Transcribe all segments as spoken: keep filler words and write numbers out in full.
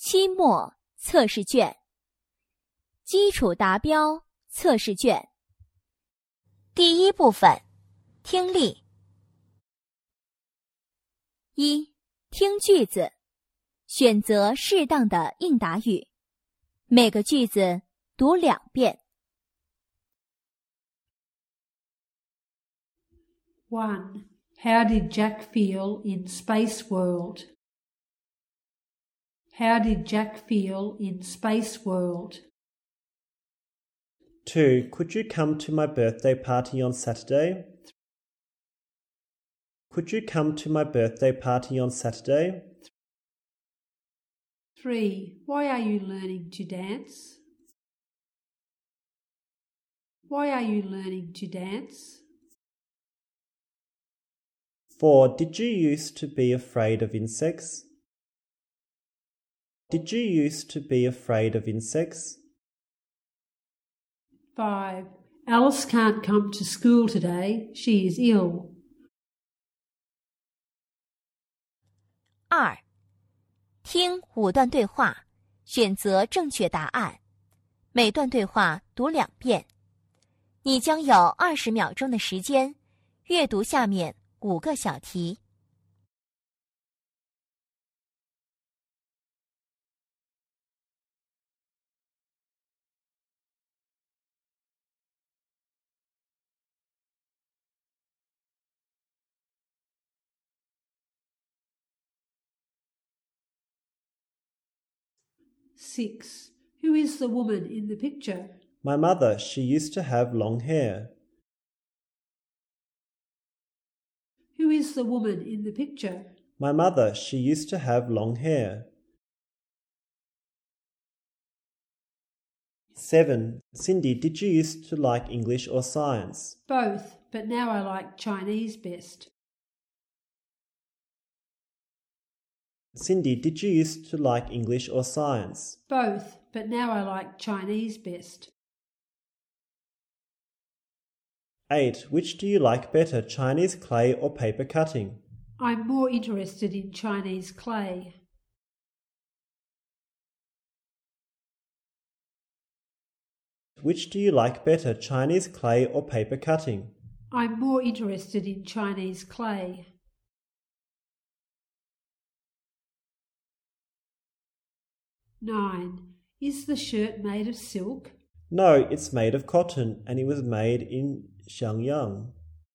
期末测试卷，基础达标测试卷。第一部分，听力。一、听句子，选择适当的应答语，每个句子读两遍。 one. How did Jack feel in Space World? How did Jack feel in Space World? two. Could you come to my birthday party on Saturday? Could you come to my birthday party on Saturday? three. Why are you learning to dance? Why are you learning to dance? four. Did you used to be afraid of insects? Did you used to be afraid of insects? five. Alice can't come to school today. She is ill. 二、听五段对话，选择正确答案，每段对话读两遍。你将有二十秒钟的时间阅读下面五个小题。 six. Who is the woman in the picture? My mother, she used to have long hair. Who is the woman in the picture? My mother, she used to have long hair. seven. Cindy, did you used to like English or science? Both, but now I like Chinese best. Cindy, did you used to like English or science? Both, but now I like Chinese best. eight. Which do you like better, Chinese clay or paper cutting? I'm more interested in Chinese clay. Which do you like better, Chinese clay or paper cutting? I'm more interested in Chinese clay. nine. Is the shirt made of silk? No, it's made of cotton and it was made in Xiangyang.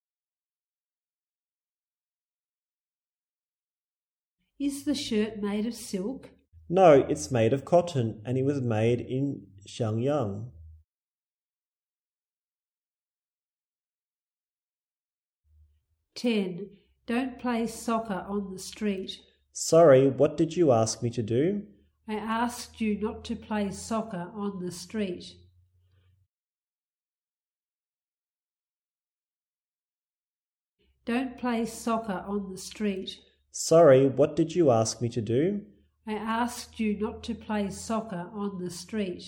Is the shirt made of silk? No, it's made of cotton and it was made in Xiangyang. ten. Don't play soccer on the street. Sorry, what did you ask me to do? I asked you not to play soccer on the street. Don't play soccer on the street. Sorry, what did you ask me to do? I asked you not to play soccer on the street.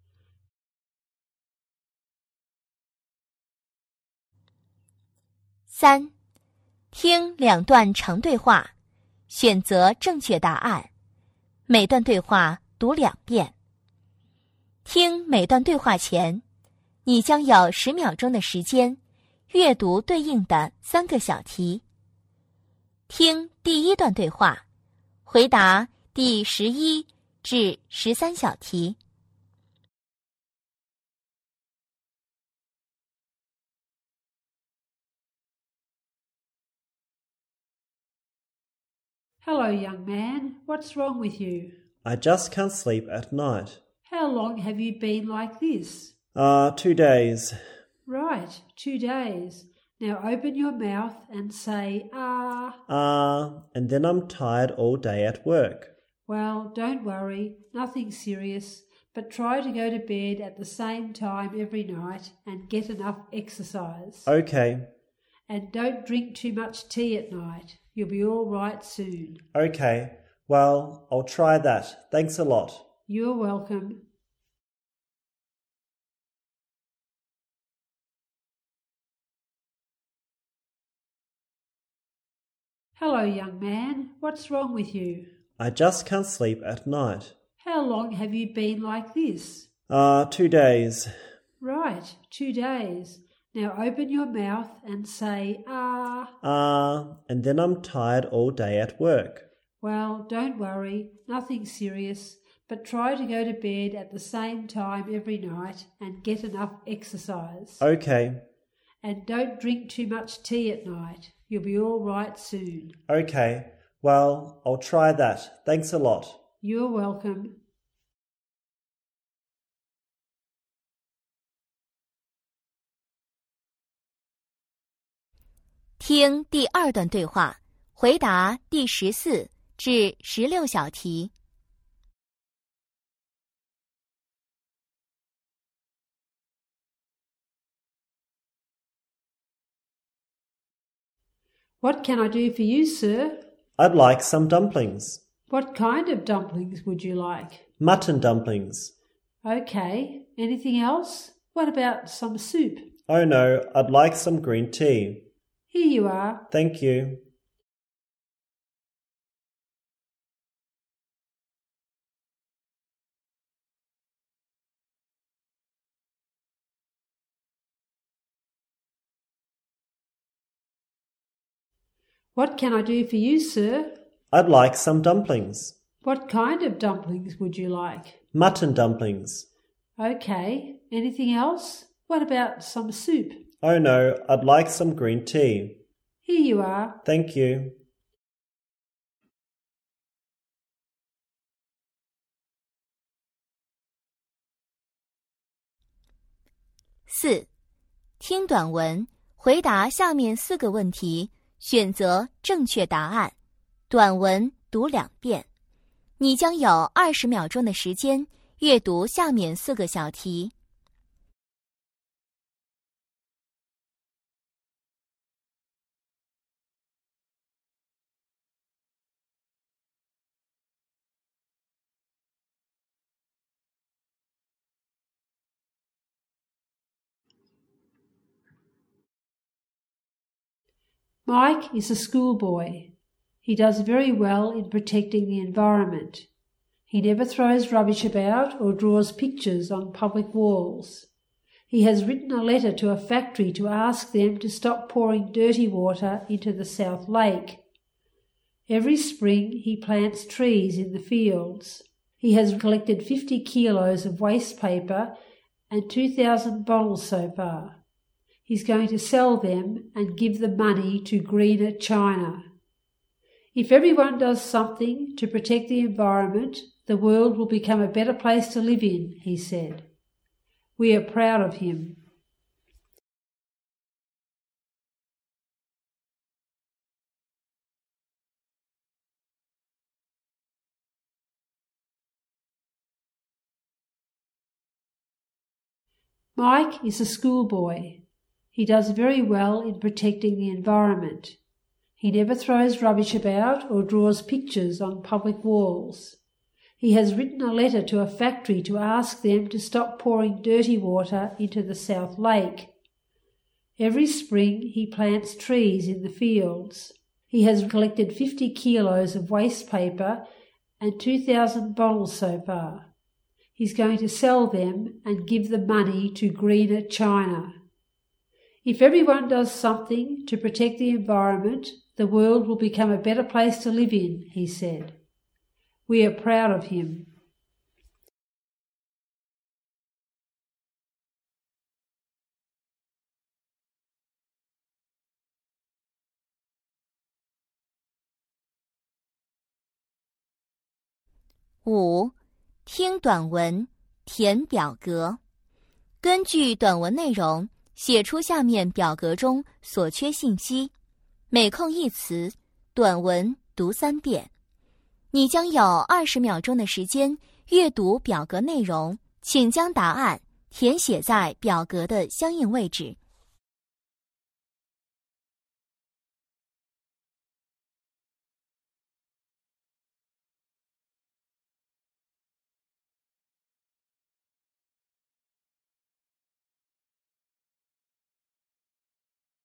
三、听两段长对话，选择正确答案，每段对话读两遍。听每段对话前，你将有十秒钟的时间阅读对应的三个小题。听第一段对话，回答第十一至十三小题。 Hello, young man. What's wrong with you? I just can't sleep at night. How long have you been like this? Ah, uh, two days. Right, two days. Now open your mouth and say, ah. Ah, uh, and then I'm tired all day at work. Well, don't worry, nothing serious, but try to go to bed at the same time every night and get enough exercise. Okay. And don't drink too much tea at night. You'll be all right soon. Okay. Well, I'll try that. Thanks a lot. You're welcome. Hello, young man. What's wrong with you? I just can't sleep at night. How long have you been like this? Ah, uh, two days. Right, two days. Now open your mouth and say, ah. Ah, and then I'm tired all day at work. Well, don't worry, nothing serious, but try to go to bed at the same time every night and get enough exercise. Okay. And don't drink too much tea at night. You'll be all right soon. Okay. Well, I'll try that. Thanks a lot. You're welcome. 听第二段对话，回答第十四至十六小题。 What can I do for you, sir? I'd like some dumplings. What kind of dumplings would you like? Mutton dumplings. Okay. Anything else? What about some soup? Oh no, I'd like some green tea. Here you are. Thank you. What can I do for you, sir? I'd like some dumplings. What kind of dumplings would you like? Mutton dumplings. Okay. Anything else? What about some soup? Oh no, I'd like some green tea. Here you are. Thank you. 四、听短文，回答下面四个问题，选择正确答案。短文读两遍。你将有二十秒钟的时间阅读下面四个小题。 Mike is a schoolboy. He does very well in protecting the environment. He never throws rubbish about or draws pictures on public walls. He has written a letter to a factory to ask them to stop pouring dirty water into the South Lake. Every spring he plants trees in the fields. He has collected fifty kilos of waste paper and two thousand bottles so far. He's going to sell them and give the money to greener China. If everyone does something to protect the environment, the world will become a better place to live in, he said. We are proud of him. Mike is a schoolboy. He does very well in protecting the environment. He never throws rubbish about or draws pictures on public walls. He has written a letter to a factory to ask them to stop pouring dirty water into the South Lake. Every spring he plants trees in the fields. He has collected fifty kilos of waste paper and two thousand bottles so far. He's going to sell them and give the money to greener China. If everyone does something to protect the environment, the world will become a better place to live in, he said. We are proud of him. (五) 听短文，填表格。根据短文内容，写出下面表格中所缺信息。每空一词，短文读三遍。你将有二十秒钟的时间阅读表格内容，请将答案填写在表格的相应位置。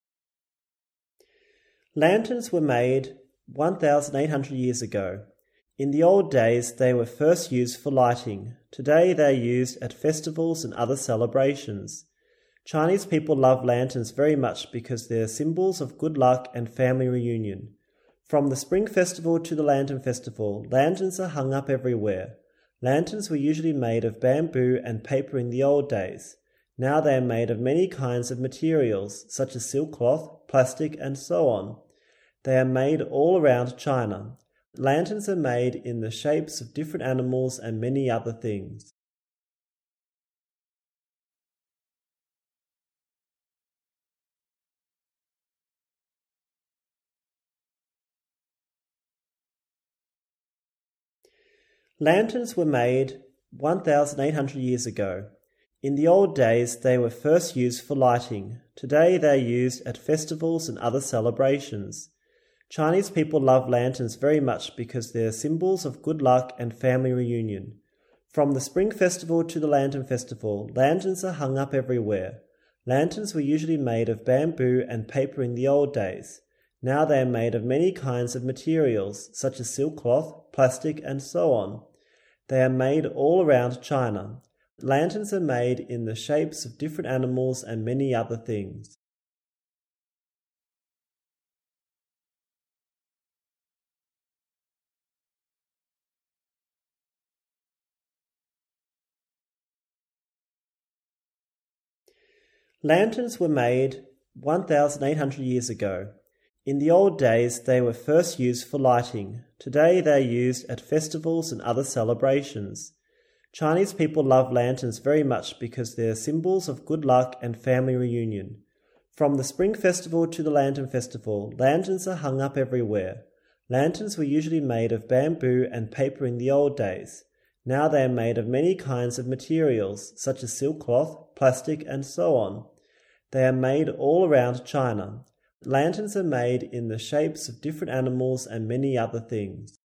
Lanterns were made one thousand eight hundred years ago. In the old days, they were first used for lighting. Today, they are used at festivals and other celebrations. Chinese people love lanterns very much because they are symbols of good luck and family reunion. From the Spring Festival to the Lantern Festival, lanterns are hung up everywhere. Lanterns were usually made of bamboo and paper in the old days. Now they are made of many kinds of materials, such as silk cloth, plastic, and so on. They are made all around China. Lanterns are made in the shapes of different animals and many other things. Lanterns were made one thousand eight hundred years ago. In the old days, they were first used for lighting. Today, they are used at festivals and other celebrations. Chinese people love lanterns very much because they are symbols of good luck and family reunion. From the Spring Festival to the Lantern Festival, lanterns are hung up everywhere. Lanterns were usually made of bamboo and paper in the old days. Now they are made of many kinds of materials, such as silk cloth, plastic, and so on. They are made all around China. Lanterns are made in the shapes of different animals and many other things. Lanterns were made one thousand eight hundred years ago. In the old days, they were first used for lighting. Today, they are used at festivals and other celebrations. Chinese people love lanterns very much because they are symbols of good luck and family reunion. From the Spring Festival to the Lantern Festival, lanterns are hung up everywhere. Lanterns were usually made of bamboo and paper in the old days. Now they are made of many kinds of materials, such as silk cloth, plastic, and so on. They are made all around China. Lanterns are made in the shapes of different animals and many other things.